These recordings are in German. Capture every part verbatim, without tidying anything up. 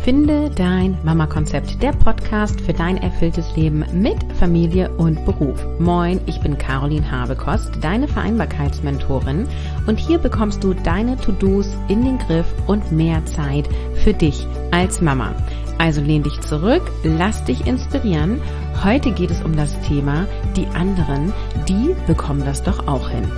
Finde dein Mama-Konzept, der Podcast für dein erfülltes Leben mit Familie und Beruf. Moin, ich bin Caroline Habekost, deine Vereinbarkeitsmentorin und hier bekommst du deine To-Dos in den Griff und mehr Zeit für dich als Mama. Also lehn dich zurück, lass dich inspirieren. Heute geht es um das Thema, die anderen, die bekommen das doch auch hin.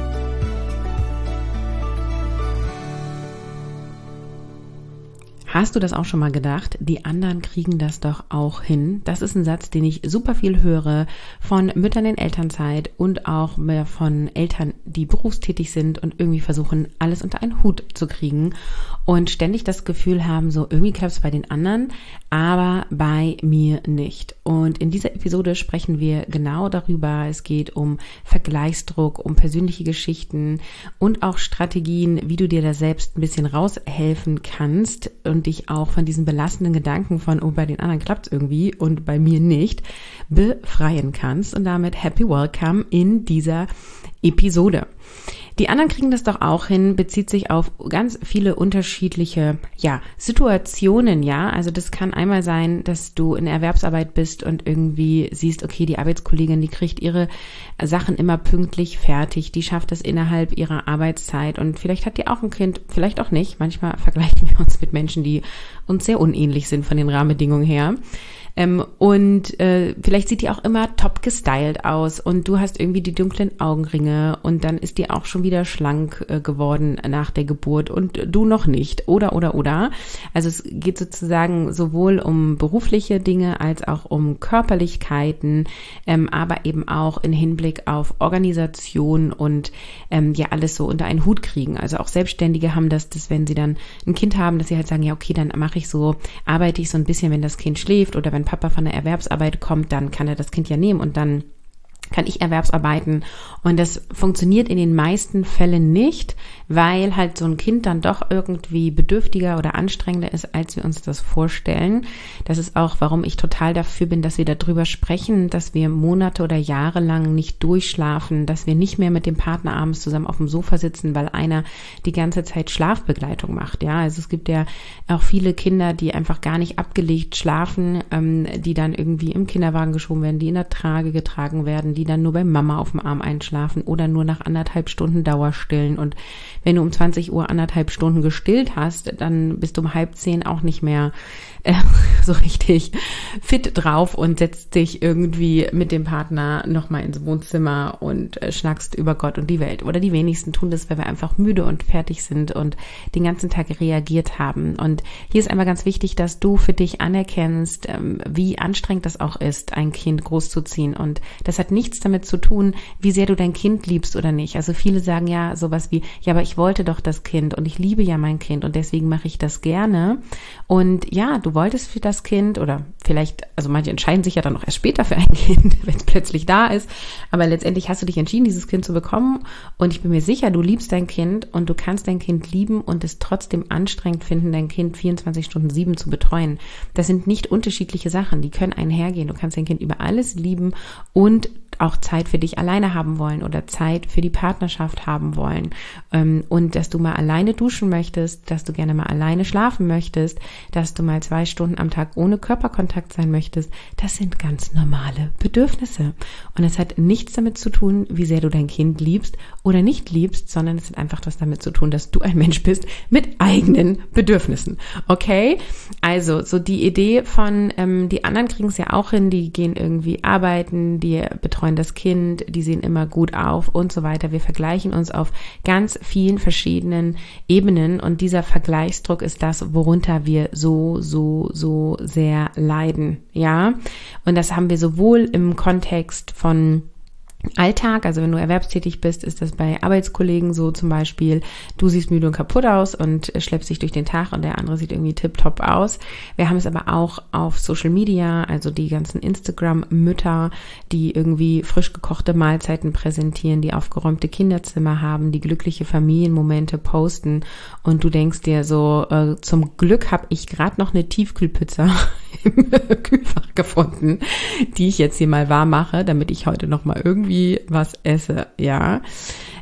Hast du das auch schon mal gedacht? Die anderen kriegen das doch auch hin. Das ist ein Satz, den ich super viel höre von Müttern in Elternzeit und auch mehr von Eltern, die berufstätig sind und irgendwie versuchen, alles unter einen Hut zu kriegen und ständig das Gefühl haben, so irgendwie klappt es bei den anderen, aber bei mir nicht. Und in dieser Episode sprechen wir genau darüber. Es geht um Vergleichsdruck, um persönliche Geschichten und auch Strategien, wie du dir da selbst ein bisschen raushelfen kannst und dich auch von diesen belastenden Gedanken von, oh, bei den anderen klappt es irgendwie und bei mir nicht, befreien kannst. Und damit happy welcome in dieser Episode. Die anderen kriegen das doch auch hin, bezieht sich auf ganz viele unterschiedliche, ja, Situationen, ja. Also das kann einmal sein, dass du in Erwerbsarbeit bist und irgendwie siehst, okay, die Arbeitskollegin, die kriegt ihre Sachen immer pünktlich fertig, die schafft das innerhalb ihrer Arbeitszeit und vielleicht hat die auch ein Kind, vielleicht auch nicht. Manchmal vergleichen wir uns mit Menschen, die uns sehr unähnlich sind von den Rahmenbedingungen her. Ähm, und äh, vielleicht sieht die auch immer top gestylt aus und du hast irgendwie die dunklen Augenringe und dann ist die auch schon wieder schlank äh, geworden nach der Geburt und du noch nicht oder oder oder. Also es geht sozusagen sowohl um berufliche Dinge als auch um Körperlichkeiten, ähm, aber eben auch in Hinblick auf Organisation und ähm, ja alles so unter einen Hut kriegen. Also auch Selbstständige haben das, dass wenn sie dann ein Kind haben, dass sie halt sagen, ja okay, dann mache ich so, arbeite ich so ein bisschen, wenn das Kind schläft oder wenn Papa von der Erwerbsarbeit kommt, dann kann er das Kind ja nehmen und dann kann ich Erwerbsarbeiten. Und das funktioniert in den meisten Fällen nicht, weil halt so ein Kind dann doch irgendwie bedürftiger oder anstrengender ist, als wir uns das vorstellen. Das ist auch, warum ich total dafür bin, dass wir darüber sprechen, dass wir Monate oder Jahre lang nicht durchschlafen, dass wir nicht mehr mit dem Partner abends zusammen auf dem Sofa sitzen, weil einer die ganze Zeit Schlafbegleitung macht. Ja, also es gibt ja auch viele Kinder, die einfach gar nicht abgelegt schlafen, ähm, die dann irgendwie im Kinderwagen geschoben werden, die in der Trage getragen werden, die die dann nur bei Mama auf dem Arm einschlafen oder nur nach anderthalb Stunden Dauerstillen. Und wenn du um zwanzig Uhr anderthalb Stunden gestillt hast, dann bist du um halb zehn auch nicht mehr äh, so richtig fit drauf und setzt dich irgendwie mit dem Partner nochmal ins Wohnzimmer und äh, schnackst über Gott und die Welt. Oder die wenigsten tun das, weil wir einfach müde und fertig sind und den ganzen Tag reagiert haben. Und hier ist einmal ganz wichtig, dass du für dich anerkennst, ähm, wie anstrengend das auch ist, ein Kind großzuziehen. Und das hat nichts damit zu tun, wie sehr du dein Kind liebst oder nicht. Also viele sagen ja sowas wie, ja, aber ich wollte doch das Kind und ich liebe ja mein Kind und deswegen mache ich das gerne. Und ja, du wolltest für das Kind oder vielleicht, also manche entscheiden sich ja dann noch erst später für ein Kind, wenn es plötzlich da ist. Aber letztendlich hast du dich entschieden, dieses Kind zu bekommen und ich bin mir sicher, du liebst dein Kind und du kannst dein Kind lieben und es trotzdem anstrengend finden, dein Kind vierundzwanzig Stunden sieben zu betreuen. Das sind nicht unterschiedliche Sachen, die können einhergehen. Du kannst dein Kind über alles lieben und auch Zeit für dich alleine haben wollen oder Zeit für die Partnerschaft haben wollen und dass du mal alleine duschen möchtest, dass du gerne mal alleine schlafen möchtest, dass du mal zwei Stunden am Tag ohne Körperkontakt sein möchtest, das sind ganz normale Bedürfnisse und es hat nichts damit zu tun, wie sehr du dein Kind liebst oder nicht liebst, sondern es hat einfach was damit zu tun, dass du ein Mensch bist mit eigenen Bedürfnissen, okay? Also so die Idee von, ähm, die anderen kriegen es ja auch hin, die gehen irgendwie arbeiten, die betreuen das Kind, die sehen immer gut auf und so weiter. Wir vergleichen uns auf ganz vielen verschiedenen Ebenen und dieser Vergleichsdruck ist das, worunter wir so, so, so sehr leiden, ja. Und das haben wir sowohl im Kontext von Alltag, also wenn du erwerbstätig bist, ist das bei Arbeitskollegen so zum Beispiel, du siehst müde und kaputt aus und schleppst dich durch den Tag und der andere sieht irgendwie tipptopp aus. Wir haben es aber auch auf Social Media, also die ganzen Instagram-Mütter, die irgendwie frisch gekochte Mahlzeiten präsentieren, die aufgeräumte Kinderzimmer haben, die glückliche Familienmomente posten und du denkst dir so, äh, zum Glück habe ich gerade noch eine Tiefkühlpizza im Kühlfach gefunden, die ich jetzt hier mal warm mache, damit ich heute noch mal irgendwie was esse, ja.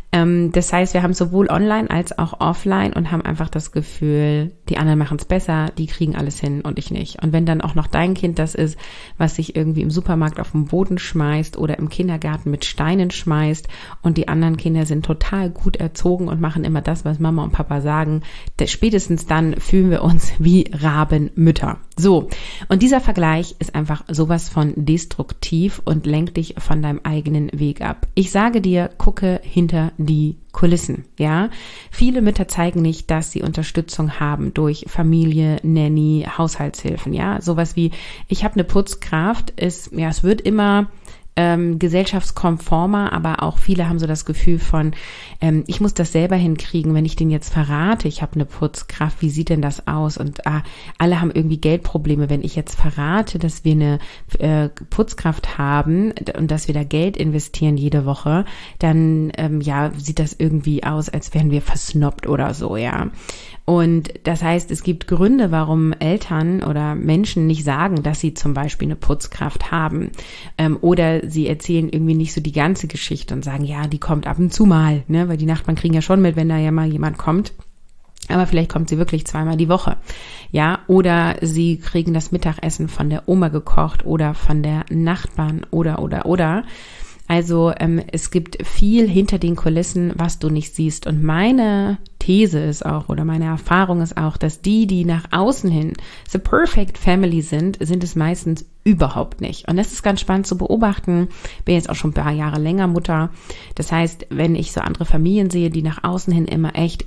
Ähm, das heißt, wir haben sowohl online als auch offline und haben einfach das Gefühl, die anderen machen es besser, die kriegen alles hin und ich nicht. Und wenn dann auch noch dein Kind das ist, was sich irgendwie im Supermarkt auf den Boden schmeißt oder im Kindergarten mit Steinen schmeißt und die anderen Kinder sind total gut erzogen und machen immer das, was Mama und Papa sagen, spätestens dann fühlen wir uns wie Rabenmütter. So, und dieser Vergleich ist einfach sowas von destruktiv und lenkt dich von deinem eigenen Weg ab. Ich sage dir, gucke hinter die Kulissen, ja. Viele Mütter zeigen nicht, dass sie Unterstützung haben durch Familie, Nanny, Haushaltshilfen, ja. Sowas wie, ich habe eine Putzkraft, ist, ja, es wird immer Ähm, gesellschaftskonformer, aber auch viele haben so das Gefühl von, ähm, ich muss das selber hinkriegen, wenn ich den jetzt verrate, ich habe eine Putzkraft, wie sieht denn das aus? Und ah, alle haben irgendwie Geldprobleme, wenn ich jetzt verrate, dass wir eine äh, Putzkraft haben und dass wir da Geld investieren jede Woche, dann ähm, ja sieht das irgendwie aus, als wären wir versnobbt oder so, ja. Und das heißt, es gibt Gründe, warum Eltern oder Menschen nicht sagen, dass sie zum Beispiel eine Putzkraft haben. Ähm, oder sie erzählen irgendwie nicht so die ganze Geschichte und sagen, ja, die kommt ab und zu mal, ne? Weil die Nachbarn kriegen ja schon mit, wenn da ja mal jemand kommt. Aber vielleicht kommt sie wirklich zweimal die Woche. Ja, oder sie kriegen das Mittagessen von der Oma gekocht oder von der Nachbarn oder, oder, oder. Also ähm, es gibt viel hinter den Kulissen, was du nicht siehst. Und meine These ist auch, oder meine Erfahrung ist auch, dass die, die nach außen hin the perfect family sind, sind es meistens überhaupt nicht. Und das ist ganz spannend zu beobachten. Bin jetzt auch schon ein paar Jahre länger Mutter. Das heißt, wenn ich so andere Familien sehe, die nach außen hin immer echt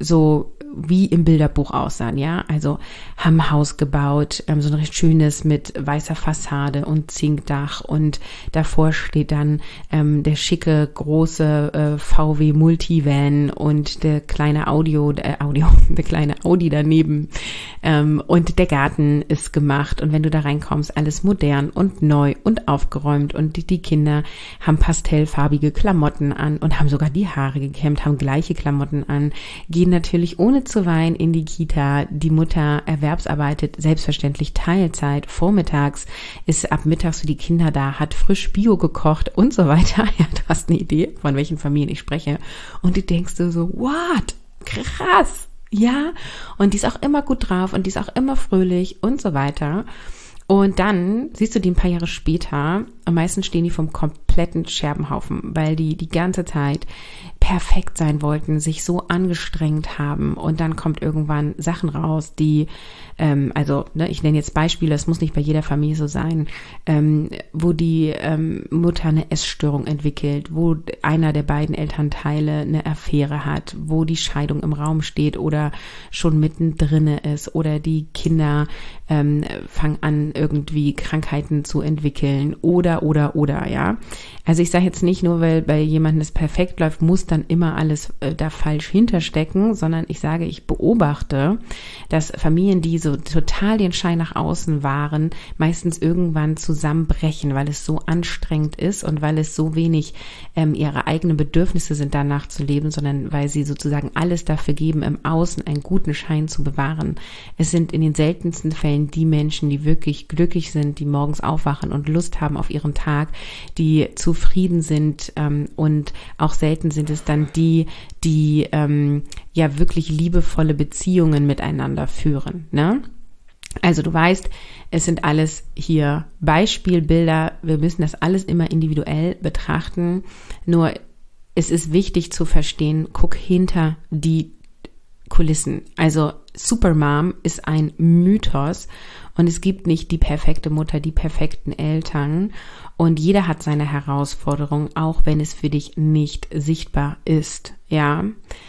so wie im Bilderbuch aussahen, ja, also haben ein Haus gebaut, ähm, so ein recht schönes mit weißer Fassade und Zinkdach und davor steht dann ähm, der schicke große äh, V W Multivan und der kleine Audio, äh, Audio, der kleine Audi daneben ähm, und der Garten ist gemacht und wenn du da reinkommst, alles modern und neu und aufgeräumt und die, die Kinder haben pastellfarbige Klamotten an und haben sogar die Haare gekämmt, haben gleiche Klamotten an, gehen natürlich ohne zu weinen in die Kita. Die Mutter erwerbsarbeitet selbstverständlich Teilzeit. Vormittags ist ab mittags für die Kinder da, hat frisch Bio gekocht und so weiter. Ja, du hast eine Idee, von welchen Familien ich spreche. Und du denkst dir so, what? Krass. Ja. Und die ist auch immer gut drauf und die ist auch immer fröhlich und so weiter. Und dann siehst du die ein paar Jahre später, am meisten stehen die vom kompletten Scherbenhaufen, weil die die ganze Zeit perfekt sein wollten, sich so angestrengt haben und dann kommt irgendwann Sachen raus, die, ähm, also ne, ich nenne jetzt Beispiele, es muss nicht bei jeder Familie so sein, ähm, wo die ähm, Mutter eine Essstörung entwickelt, wo einer der beiden Elternteile eine Affäre hat, wo die Scheidung im Raum steht oder schon mittendrin ist oder die Kinder ähm, fangen an, irgendwie Krankheiten zu entwickeln oder, oder, oder, ja. Also ich sage jetzt nicht nur, weil bei jemandem es perfekt läuft, muss dann immer alles äh, da falsch hinterstecken, sondern ich sage, ich beobachte, dass Familien, die so total den Schein nach außen waren, meistens irgendwann zusammenbrechen, weil es so anstrengend ist und weil es so wenig ähm, ihre eigenen Bedürfnisse sind, danach zu leben, sondern weil sie sozusagen alles dafür geben, im Außen einen guten Schein zu bewahren. Es sind in den seltensten Fällen die Menschen, die wirklich glücklich sind, die morgens aufwachen und Lust haben auf ihren Tag, die zufrieden sind ähm, und auch selten sind es dann die, die ähm, ja wirklich liebevolle Beziehungen miteinander führen, ne? Also du weißt, es sind alles hier Beispielbilder, wir müssen das alles immer individuell betrachten, nur es ist wichtig zu verstehen, guck hinter die Kulissen. Also Supermom ist ein Mythos und es gibt nicht die perfekte Mutter, die perfekten Eltern und jeder hat seine Herausforderung, auch wenn es für dich nicht sichtbar ist, ja.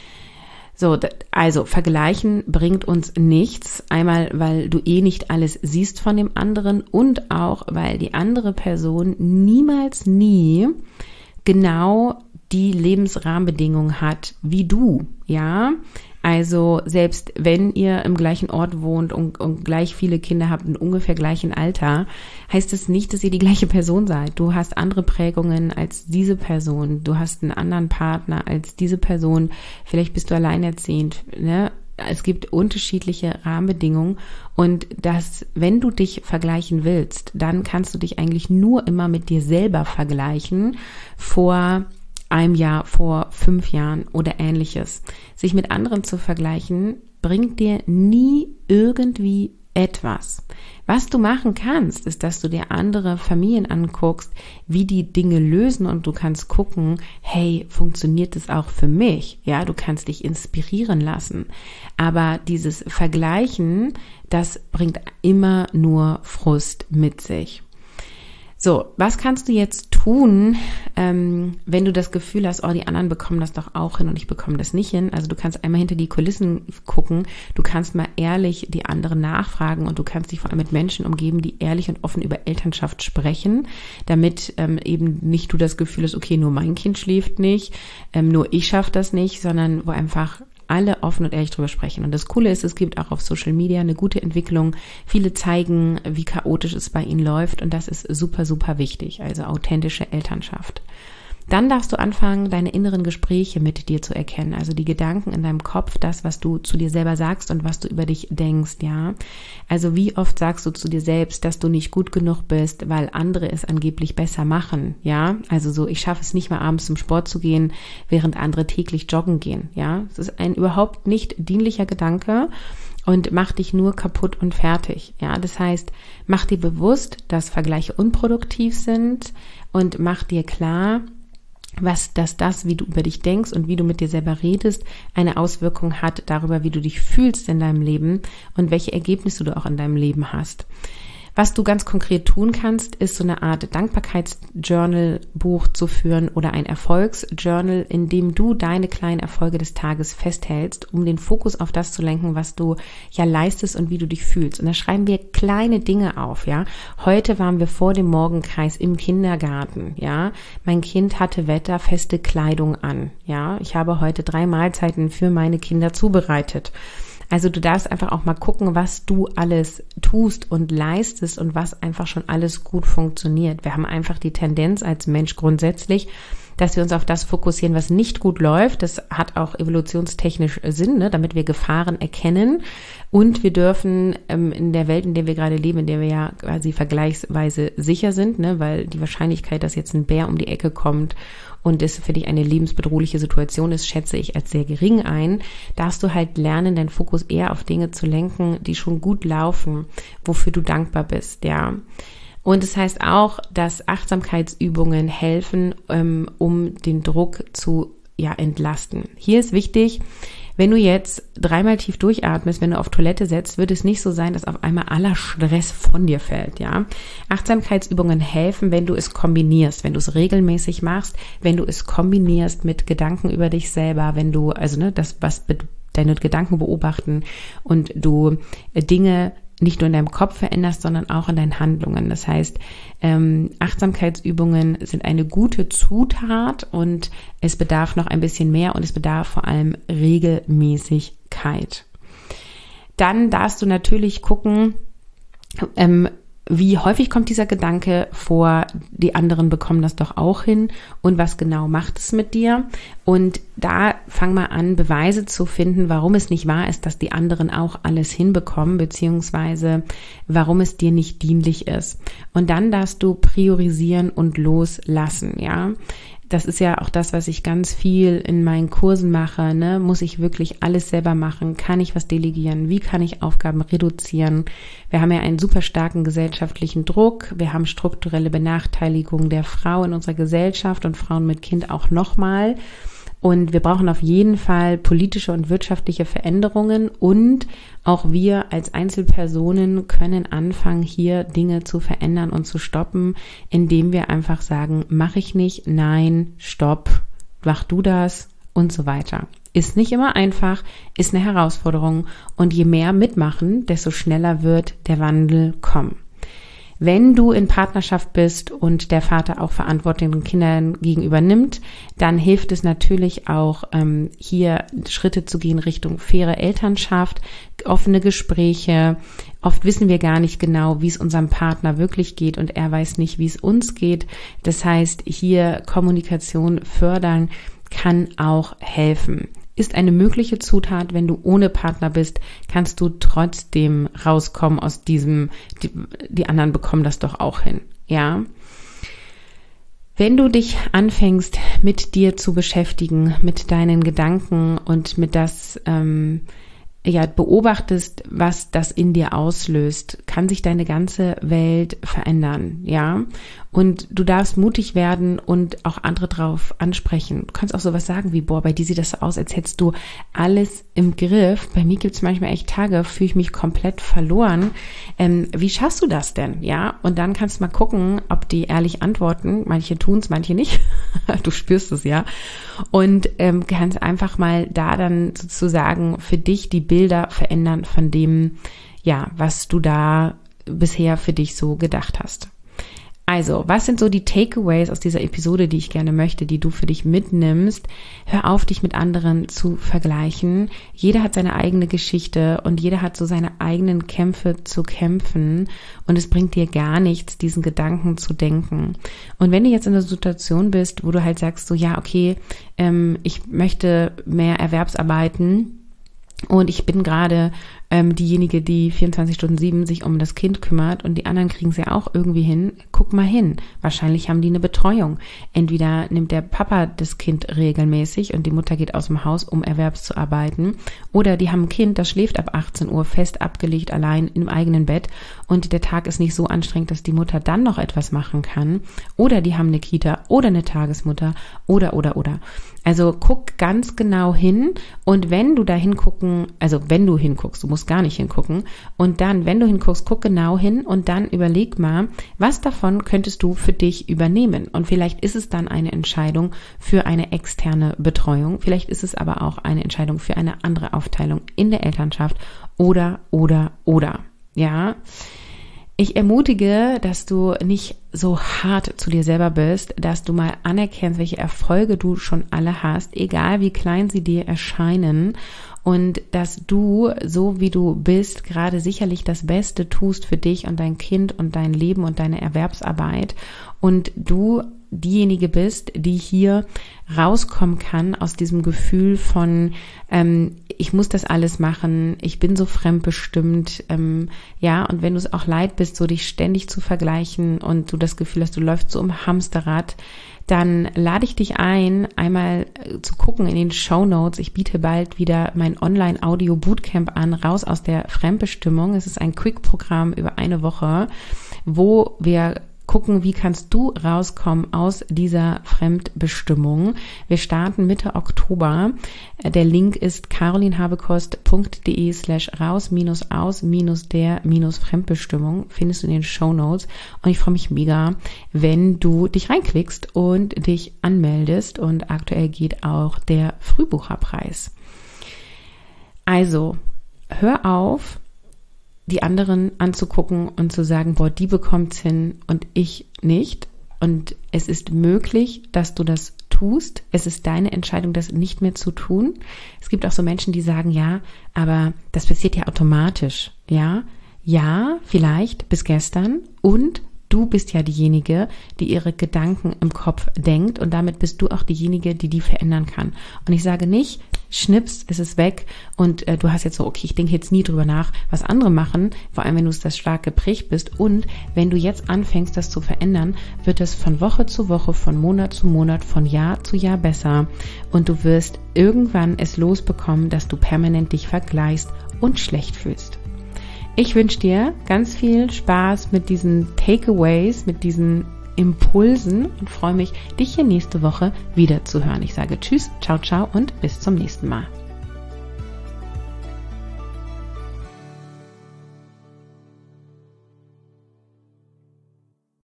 So, also vergleichen bringt uns nichts. Einmal, weil du eh nicht alles siehst von dem anderen und auch, weil die andere Person niemals nie genau die Lebensrahmenbedingungen hat wie du, ja. Also selbst wenn ihr im gleichen Ort wohnt und, und gleich viele Kinder habt in ungefähr gleichem Alter, heißt es nicht, dass ihr die gleiche Person seid. Du hast andere Prägungen als diese Person. Du hast einen anderen Partner als diese Person. Vielleicht bist du alleinerziehend, ne? Es gibt unterschiedliche Rahmenbedingungen und das, wenn du dich vergleichen willst, dann kannst du dich eigentlich nur immer mit dir selber vergleichen vor einem Jahr, vor fünf Jahren oder ähnliches. Sich mit anderen zu vergleichen, bringt dir nie irgendwie etwas. Was du machen kannst, ist, dass du dir andere Familien anguckst, wie die Dinge lösen und du kannst gucken, hey, funktioniert das auch für mich? Ja, du kannst dich inspirieren lassen. Aber dieses Vergleichen, das bringt immer nur Frust mit sich. So, was kannst du jetzt tun, ähm, wenn du das Gefühl hast, oh, die anderen bekommen das doch auch hin und ich bekomme das nicht hin? Also du kannst einmal hinter die Kulissen gucken, du kannst mal ehrlich die anderen nachfragen und du kannst dich vor allem mit Menschen umgeben, die ehrlich und offen über Elternschaft sprechen, damit ähm, eben nicht du das Gefühl hast, okay, nur mein Kind schläft nicht, ähm, nur ich schaffe das nicht, sondern wo einfach alle offen und ehrlich drüber sprechen. Und das Coole ist, es gibt auch auf Social Media eine gute Entwicklung. Viele zeigen, wie chaotisch es bei ihnen läuft und das ist super, super wichtig. Also authentische Elternschaft. Dann darfst du anfangen, deine inneren Gespräche mit dir zu erkennen. Also die Gedanken in deinem Kopf, das, was du zu dir selber sagst und was du über dich denkst, ja. Also wie oft sagst du zu dir selbst, dass du nicht gut genug bist, weil andere es angeblich besser machen, ja. Also so, ich schaffe es nicht mal abends zum Sport zu gehen, während andere täglich joggen gehen, ja. Das ist ein überhaupt nicht dienlicher Gedanke und macht dich nur kaputt und fertig, ja. Das heißt, mach dir bewusst, dass Vergleiche unproduktiv sind und mach dir klar, was, dass das, wie du über dich denkst und wie du mit dir selber redest, eine Auswirkung hat darüber, wie du dich fühlst in deinem Leben und welche Ergebnisse du auch in deinem Leben hast. Was du ganz konkret tun kannst, ist so eine Art Dankbarkeitsjournal-Buch zu führen oder ein Erfolgsjournal, in dem du deine kleinen Erfolge des Tages festhältst, um den Fokus auf das zu lenken, was du ja leistest und wie du dich fühlst. Und da schreiben wir kleine Dinge auf, ja. Heute waren wir vor dem Morgenkreis im Kindergarten, ja. Mein Kind hatte wetterfeste Kleidung an, ja. Ich habe heute drei Mahlzeiten für meine Kinder zubereitet. Also du darfst einfach auch mal gucken, was du alles tust und leistest und was einfach schon alles gut funktioniert. Wir haben einfach die Tendenz als Mensch grundsätzlich, dass wir uns auf das fokussieren, was nicht gut läuft. Das hat auch evolutionstechnisch Sinn, ne, damit wir Gefahren erkennen. Und wir dürfen ähm, in der Welt, in der wir gerade leben, in der wir ja quasi vergleichsweise sicher sind, ne, weil die Wahrscheinlichkeit, dass jetzt ein Bär um die Ecke kommt und es für dich eine lebensbedrohliche Situation ist, schätze ich als sehr gering ein, darfst du halt lernen, deinen Fokus eher auf Dinge zu lenken, die schon gut laufen, wofür du dankbar bist, ja. Und es heißt auch, dass Achtsamkeitsübungen helfen, ähm, um den Druck zu ja, entlasten. Hier ist wichtig, wenn du jetzt dreimal tief durchatmest, wenn du auf Toilette setzt, wird es nicht so sein, dass auf einmal aller Stress von dir fällt, ja. Achtsamkeitsübungen helfen, wenn du es kombinierst, wenn du es regelmäßig machst, wenn du es kombinierst mit Gedanken über dich selber, wenn du, also ne, das, was deine Gedanken beobachten und du Dinge nicht nur in deinem Kopf veränderst, sondern auch in deinen Handlungen. Das heißt, ähm, Achtsamkeitsübungen sind eine gute Zutat und es bedarf noch ein bisschen mehr und es bedarf vor allem Regelmäßigkeit. Dann darfst du natürlich gucken, ähm, wie häufig kommt dieser Gedanke vor, die anderen bekommen das doch auch hin und was genau macht es mit dir? Und da fang mal an, Beweise zu finden, warum es nicht wahr ist, dass die anderen auch alles hinbekommen, beziehungsweise warum es dir nicht dienlich ist. Und dann darfst du priorisieren und loslassen, ja. Das ist ja auch das, was ich ganz viel in meinen Kursen mache, ne? Muss ich wirklich alles selber machen? Kann ich was delegieren? Wie kann ich Aufgaben reduzieren? Wir haben ja einen super starken gesellschaftlichen Druck. Wir haben strukturelle Benachteiligung der Frau in unserer Gesellschaft und Frauen mit Kind auch nochmal. Und wir brauchen auf jeden Fall politische und wirtschaftliche Veränderungen und auch wir als Einzelpersonen können anfangen, hier Dinge zu verändern und zu stoppen, indem wir einfach sagen, mache ich nicht, nein, stopp, mach du das und so weiter. Ist nicht immer einfach, ist eine Herausforderung und je mehr mitmachen, desto schneller wird der Wandel kommen. Wenn du in Partnerschaft bist und der Vater auch Verantwortung den Kindern gegenüber nimmt, dann hilft es natürlich auch, ähm, hier Schritte zu gehen Richtung faire Elternschaft, offene Gespräche. Oft wissen wir gar nicht genau, wie es unserem Partner wirklich geht und er weiß nicht, wie es uns geht. Das heißt, hier Kommunikation fördern kann auch helfen. Ist eine mögliche Zutat, wenn du ohne Partner bist, kannst du trotzdem rauskommen aus diesem, die, die anderen bekommen das doch auch hin, ja. Wenn du dich anfängst, mit dir zu beschäftigen, mit deinen Gedanken und mit das, ähm, ja, beobachtest, was das in dir auslöst, kann sich deine ganze Welt verändern, ja. Und du darfst mutig werden und auch andere drauf ansprechen. Du kannst auch sowas sagen wie, boah, bei dir sieht das so aus, als hättest du alles im Griff. Bei mir gibt es manchmal echt Tage, fühle ich mich komplett verloren. Ähm, wie schaffst du das denn, ja? Und dann kannst du mal gucken, ob die ehrlich antworten. Manche tun es, manche nicht. Du spürst es, ja. Und ähm, kannst einfach mal da dann sozusagen für dich die Bilder verändern von dem, ja, was du da bisher für dich so gedacht hast. Also, was sind so die Takeaways aus dieser Episode, die ich gerne möchte, die du für dich mitnimmst? Hör auf, dich mit anderen zu vergleichen. Jeder hat seine eigene Geschichte und jeder hat so seine eigenen Kämpfe zu kämpfen und es bringt dir gar nichts, diesen Gedanken zu denken. Und wenn du jetzt in einer Situation bist, wo du halt sagst, so ja, okay, ähm, ich möchte mehr Erwerbsarbeiten, und ich bin gerade ähm, diejenige, die vierundzwanzig Stunden sieben sich um das Kind kümmert und die anderen kriegen es ja auch irgendwie hin. Guck mal hin. Wahrscheinlich haben die eine Betreuung. Entweder nimmt der Papa das Kind regelmäßig und die Mutter geht aus dem Haus, um erwerbs zu arbeiten. Oder die haben ein Kind, das schläft ab achtzehn Uhr fest abgelegt, allein im eigenen Bett und der Tag ist nicht so anstrengend, dass die Mutter dann noch etwas machen kann. Oder die haben eine Kita oder eine Tagesmutter oder, oder, oder. Also guck ganz genau hin und wenn du da hingucken, also wenn du hinguckst, du musst gar nicht hingucken und dann, wenn du hinguckst, guck genau hin und dann überleg mal, was davon könntest du für dich übernehmen und vielleicht ist es dann eine Entscheidung für eine externe Betreuung, vielleicht ist es aber auch eine Entscheidung für eine andere Aufteilung in der Elternschaft oder, oder, oder, ja. Ich ermutige, dass du nicht so hart zu dir selber bist, dass du mal anerkennst, welche Erfolge du schon alle hast, egal wie klein sie dir erscheinen und dass du, so wie du bist, gerade sicherlich das Beste tust für dich und dein Kind und dein Leben und deine Erwerbsarbeit und du diejenige bist, die hier rauskommen kann aus diesem Gefühl von, ähm, ich muss das alles machen, ich bin so fremdbestimmt, ähm, ja, und wenn du es auch leid bist, so dich ständig zu vergleichen und du das Gefühl hast, du läufst so im Hamsterrad, dann lade ich dich ein, einmal zu gucken in den Shownotes. Ich biete bald wieder mein Online-Audio-Bootcamp an, raus aus der Fremdbestimmung. Es ist ein Quick-Programm über eine Woche, wo wir gucken, wie kannst du rauskommen aus dieser Fremdbestimmung. Wir starten Mitte Oktober. Der Link ist carolinhabekost.de slash raus minus aus minus der minus Fremdbestimmung. Findest du in den Shownotes. Und ich freue mich mega, wenn du dich reinklickst und dich anmeldest. Und aktuell geht auch der Frühbucherpreis. Also, hör auf, die anderen anzugucken und zu sagen, boah, die bekommt's hin und ich nicht. Und es ist möglich, dass du das tust. Es ist deine Entscheidung, das nicht mehr zu tun. Es gibt auch so Menschen, die sagen, ja, aber das passiert ja automatisch. Ja, ja, vielleicht bis gestern und du bist ja diejenige, die ihre Gedanken im Kopf denkt und damit bist du auch diejenige, die die verändern kann. Und ich sage nicht, schnips, es ist weg und äh, du hast jetzt so, okay, ich denke jetzt nie drüber nach, was andere machen, vor allem wenn du es das stark geprägt bist und wenn du jetzt anfängst, das zu verändern, wird es von Woche zu Woche, von Monat zu Monat, von Jahr zu Jahr besser und du wirst irgendwann es losbekommen, dass du permanent dich vergleichst und schlecht fühlst. Ich wünsche dir ganz viel Spaß mit diesen Takeaways, mit diesen Impulsen und freue mich, dich hier nächste Woche wieder zu hören. Ich sage Tschüss, ciao, ciao und bis zum nächsten Mal.